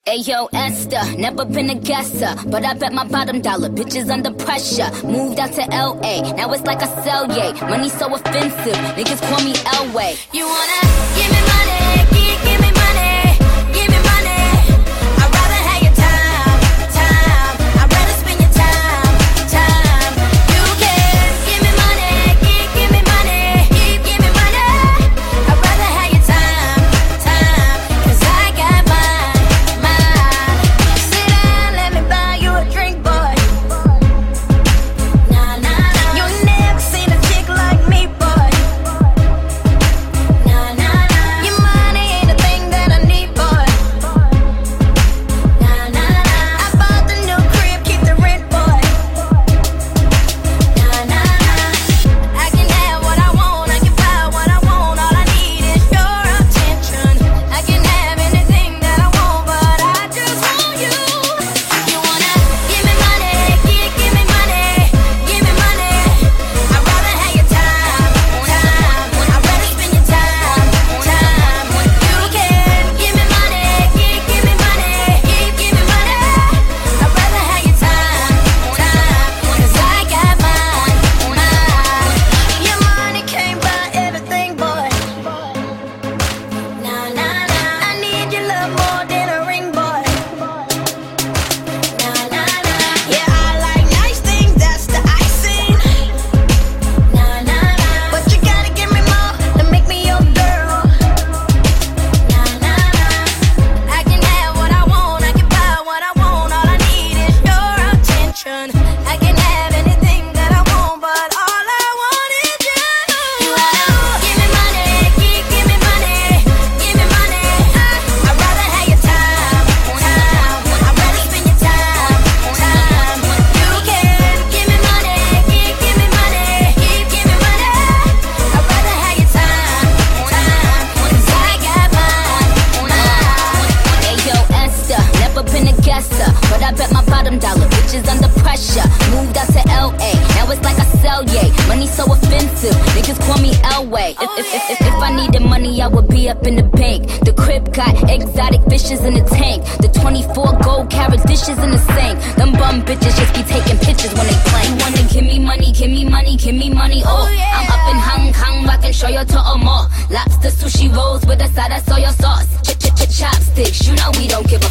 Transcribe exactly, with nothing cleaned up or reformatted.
Ayo, Esther, never been a guesser, but I bet my bottom dollar bitches under pressure. Moved out to L A, now it's like I sell yay. Money so offensive, niggas call me Elway. You wanna give me money, give, give me money, give me money. I'd rather have your time, time. I'd rather spend your time, time. You can give me money, give, give me money, give, give me money. I'd rather have your time, time. Cause I got mine, mine. Sit down, let me buy you a drink, boy. Nah, nah, nah. You never seen a chick like me, boy. Nah, nah, nah. Your money ain't a thing that I need, boy. Nah, nah, nah. I bought the new crib, keep the rent, boy. Nah, nah, nah. I can have what I want, I can buy what I want. All I need is your attention. I can have anything that I want, but I just want you. You wanna give me money, give, give me money, give me money. I'd rather have your time, time. I'd rather spend your time, time. You can give me money, give, give me money, give, give me money. I'd rather have your time, time. Cause I got mine, mine. Your money can't buy everything, boy. Nah, nah, nah. I need your love more than a ring, boy. Nah, nah, nah. Yeah, I like nice things, that's the icing. Nah, nah, nah. But you gotta give me more to make me your girl. Nah, nah, nah. I can have what I want, I can buy what I want. All I need is your attention. I can have anything that I want, but all I want is you. You wanna give me money, give, give me money, give me money. I'd rather have your time, time. I'd rather spend your time, time. You can give me money, give, give me money, give, give me money. I'd rather have your time, time. Cause I got mine, mine. Ayo, Esther, never been a guesser, but I bet my bottom dollar bitches under pressure. Moved out to L A, now it's like I sell yay. Money so offensive, niggas call me Elway. If, if, if, if, if I needed money, I would be up in the bank. The crib got exotic fishes in the tank. The twenty-four gold carat dishes in the sink. Them bum bitches just be taking pictures when they play. You wanna give me money, give me money, give me money, oh. I'm up in Hong Kong, rockin' show you to a more. Lobster sushi rolls with a side of soy sauce. Ch ch ch chopsticks, you know we don't give a